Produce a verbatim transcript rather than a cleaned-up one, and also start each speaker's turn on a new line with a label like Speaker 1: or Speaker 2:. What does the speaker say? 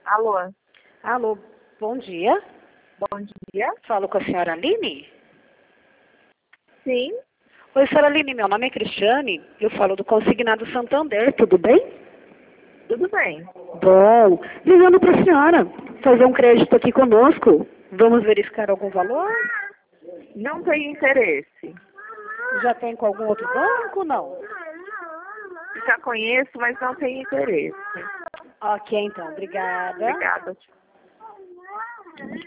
Speaker 1: Alô?
Speaker 2: Alô, bom dia.
Speaker 1: Bom dia.
Speaker 2: Falo com a senhora Aline?
Speaker 1: Sim.
Speaker 2: Oi, senhora Aline, meu nome é Cristiane. Eu falo do Consignado Santander, tudo bem?
Speaker 1: Tudo bem.
Speaker 2: Bom, ligando para a senhora fazer um crédito aqui conosco. Vamos verificar algum valor?
Speaker 1: Não tenho interesse.
Speaker 2: Já tem com algum outro banco, não?
Speaker 1: Já conheço, mas não tenho interesse.
Speaker 2: Ok, então, obrigada.
Speaker 1: Obrigada.